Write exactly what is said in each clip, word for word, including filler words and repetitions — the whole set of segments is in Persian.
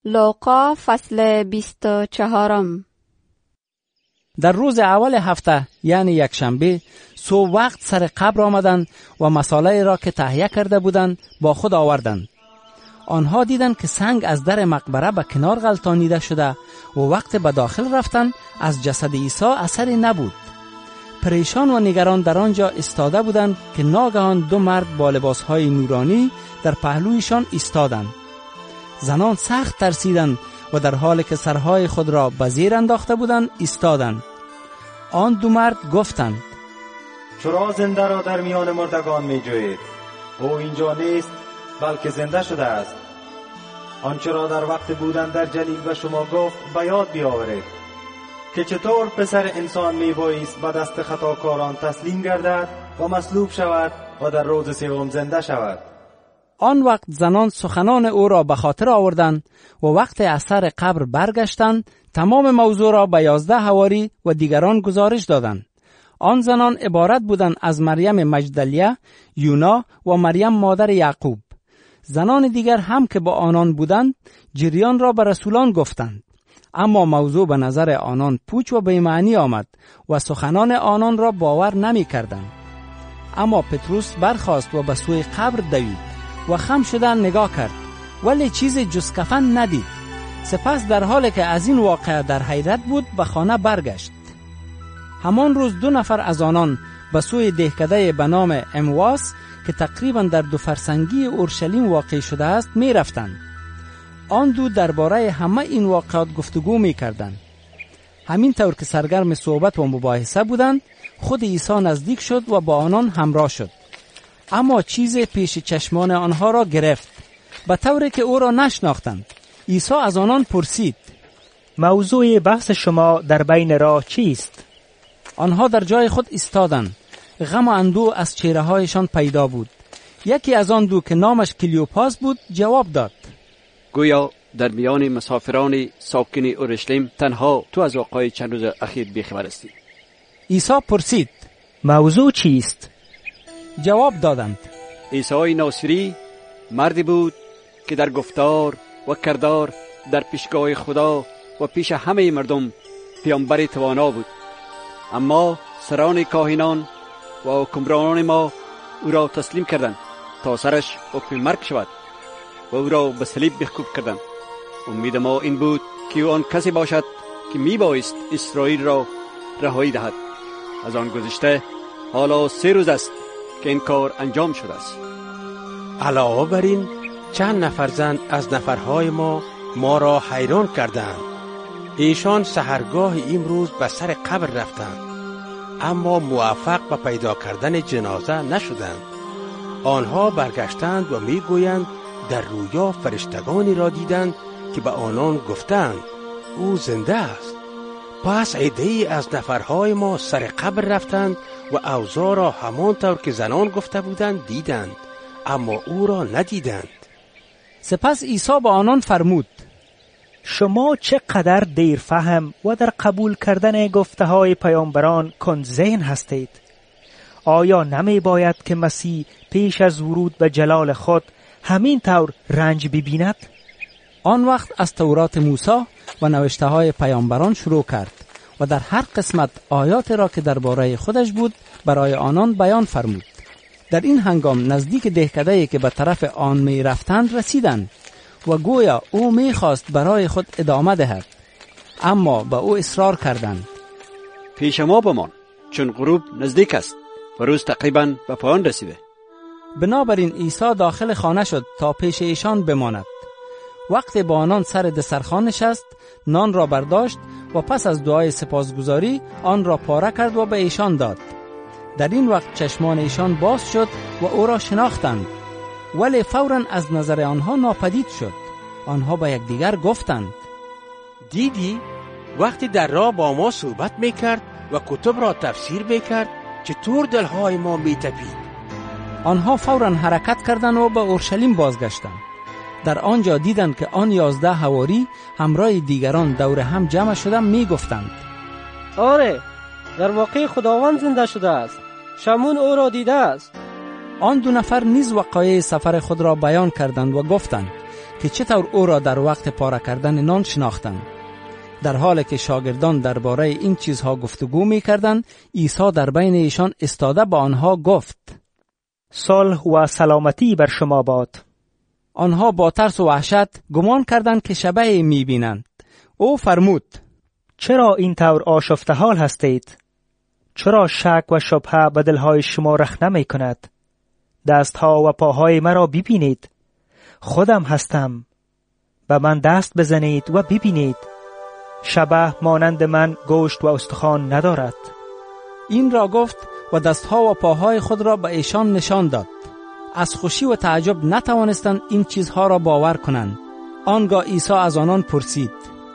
لوقا فصل بیست و چهارم. در روز اول هفته یعنی یک شنبه صبح وقت سر قبر آمدند و مساله را که تهیه کرده بودند با خود آوردند. آنها دیدند که سنگ از در مقبره به کنار غلطانیده شده و وقت به داخل رفتند از جسد عیسی اثری نبود. پریشان و نگران در آنجا ایستاده بودند که ناگهان دو مرد با لباسهای نورانی در پهلویشان ایستادند. زنان سخت ترسیدند و در حالی که سرهای خود را به زیر انداخته بودند ایستادند. آن دو مرد گفتند: چرا زنده را در میان مردگان می جویید؟ او اینجا نیست بلکه زنده شده است. آنچه را در وقت بودن در جلیل به شما گفت به یاد بیاورید که چطور پسر انسان می بایست به دست خطاکاران تسلیم گردد و مصلوب شود و در روز سوم زنده شود. آن وقت زنان سخنان او را به خاطر آوردند و وقت از سر قبر برگشتند تمام موضوع را به یازده حواری و دیگران گزارش دادند. آن زنان عبارت بودند از مریم مجدلیه، یونا و مریم مادر یعقوب. زنان دیگر هم که با آنان بودند جریان را به رسولان گفتند، اما موضوع به نظر آنان پوچ و بی‌معنی آمد و سخنان آنان را باور نمی کردند. اما پتروس برخاست و به سوی قبر دوید و خم شده نگاه کرد ولی چیز جز کفن ندید. سپس در حالی که از این واقعه در حیرت بود به خانه برگشت. همان روز دو نفر از آنان به سوی دهکده به نام امواس که تقریبا در دو فرسنگی اورشلیم واقع شده است می رفتند. آن دو درباره همه این واقعات گفتگو می کردند. همین طور که سرگرم صحبت و مباحثه بودند خود عیسی نزدیک شد و با آنان همراه شد. اما چیز پیش چشمان آنها را گرفت به طوری که او را نشناختند. عیسی از آنان پرسید: موضوع بحث شما در بین راه چیست؟ آنها در جای خود ایستادند. غم و اندوه از چهره هایشان پیدا بود. یکی از آن دو که نامش کلیوپاس بود جواب داد: گویا در میان مسافران ساکن اورشلیم تنها تو از واقعه چند روز اخیر بیخبر هستی. عیسی پرسید: موضوع چیست؟ جواب دادند: عیسی ناصری مردی بود که در گفتار و کردار در پیشگاه خدا و پیش همه مردم پیامبر توانا بود. اما سران کاهنان و حکمرانان ما او را تسلیم کردند تا سرش حکم مرگ شود و او را به صلیب بکوب کردند. امید ما این بود که او آن کسی باشد که می بایست اسرائیل را رهایی دهد. از آن گذشته حالا سه روز است که این کار انجام شده است. علاوه بر این چند نفر زن از نفرهای ما ما را حیران کردند. ایشان سحرگاه امروز به سر قبر رفتند اما موفق به پیدا کردن جنازه نشدند. آنها برگشتند و میگویند در رویا فرشتگانی را دیدند که به آنان گفتند او زنده است. پس عده‌ای از نفرهای ما سر قبر رفتند و اوضاع را همانطور که زنان گفته بودند دیدند اما او را ندیدند. سپس عیسی با آنان فرمود: شما چقدر دیر فهم و در قبول کردن گفته های پیامبران کند ذهن هستید. آیا نمی باید که مسیح پیش از ورود به جلال خود همین طور رنج ببیند؟ آن وقت از تورات موسی و نوشته های پیامبران شروع کرد و در هر قسمت آیات را که درباره خودش بود برای آنان بیان فرمود. در این هنگام نزدیک دهکده‌ای که به طرف آن می رفتند رسیدند و گویا او می خواست برای خود ادامه دهد، اما به او اصرار کردند: پیش ما بمان چون غروب نزدیک است و روز تقریبا به پایان رسیده. بنابراین عیسی داخل خانه شد تا پیش ایشان بماند. وقتی با آنان سر دسترخوان نشست نان را برداشت و پس از دعای سپاسگزاری آن را پاره کرد و به ایشان داد. در این وقت چشمان ایشان باز شد و او را شناختند ولی فوراً از نظر آنها ناپدید شد. آنها به یکدیگر گفتند: دیدی وقتی در راه با ما صحبت میکرد و کتب را تفسیر میکرد چطور دلهای ما میتپید؟ آنها فوراً حرکت کردند و به اورشلیم بازگشتند. در آنجا دیدند که آن یازده حواری همراه دیگران دور هم جمع شده میگفتند: آره، در واقع خداوند زنده شده است. شمون او را دیده است. آن دو نفر نیز وقایع سفر خود را بیان کردند و گفتند: که چطور او را در وقت پاره کردن نان شناختند. در حالی که شاگردان درباره این چیزها گفتگو می کردند، عیسی در بین ایشان استاده به آنها گفت: صلح و سلامتی بر شما باد. آنها با ترس و وحشت گمان کردند که شبح می بینند. او فرمود: چرا این طور آشفته حال هستید؟ چرا شک و شبهه به دلهای شما رخ نمی کند؟ دستها و پاهای مرا ببینید. خودم هستم. به من دست بزنید و ببینید. شبح مانند من گوشت و استخوان ندارد. این را گفت و دستها و پاهای خود را به ایشان نشان داد. از خوشی و تعجب نتوانستند این چیزها را باور کنند. آنگاه عیسی از آنان پرسید: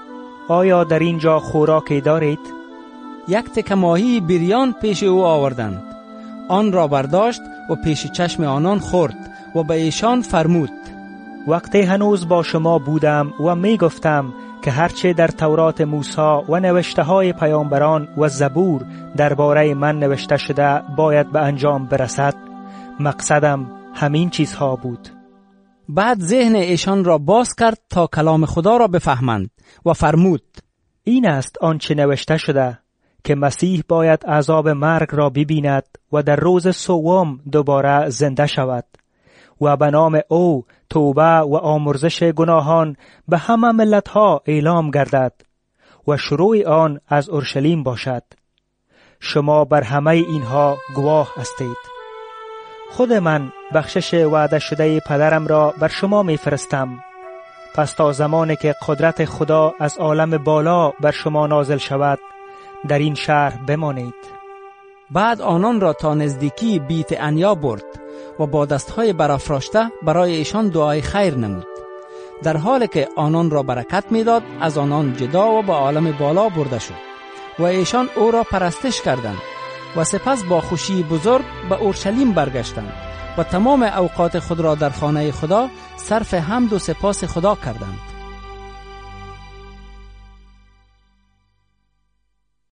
آیا در اینجا خوراکی دارید؟ یک تکه ماهی بریان پیش او آوردند. آن را برداشت و پیش چشم آنان خورد و به ایشان فرمود: وقتی هنوز با شما بودم و می گفتم که هرچه در تورات موسی و نوشته های پیامبران و زبور درباره من نوشته شده باید به انجام برسد، مقصدم همین چیزها بود. بعد ذهن ایشان را باز کرد تا کلام خدا را بفهمند و فرمود: این است آنچه نوشته شده که مسیح باید عذاب مرگ را ببیند و در روز سوم دوباره زنده شود و به نام او توبه و آمرزش گناهان به همه ملتها اعلام گردد و شروع آن از اورشلیم باشد. شما بر همه اینها گواه هستید. خود من بخشش وعده شده پدرم را بر شما می فرستم. پس تا زمانی که قدرت خدا از عالم بالا بر شما نازل شود، در این شهر بمانید. بعد آنان را تا نزدیکی بیت عنیا برد و با دستهای برافراشته برای ایشان دعای خیر نمود. در حالی که آنان را برکت میداد، از آنان جدا و به عالم بالا برده شد و ایشان او را پرستش کردند و سپس با خوشی بزرگ به اورشلیم برگشتند و تمام اوقات خود را در خانه خدا صرف حمد و سپاس خدا کردند.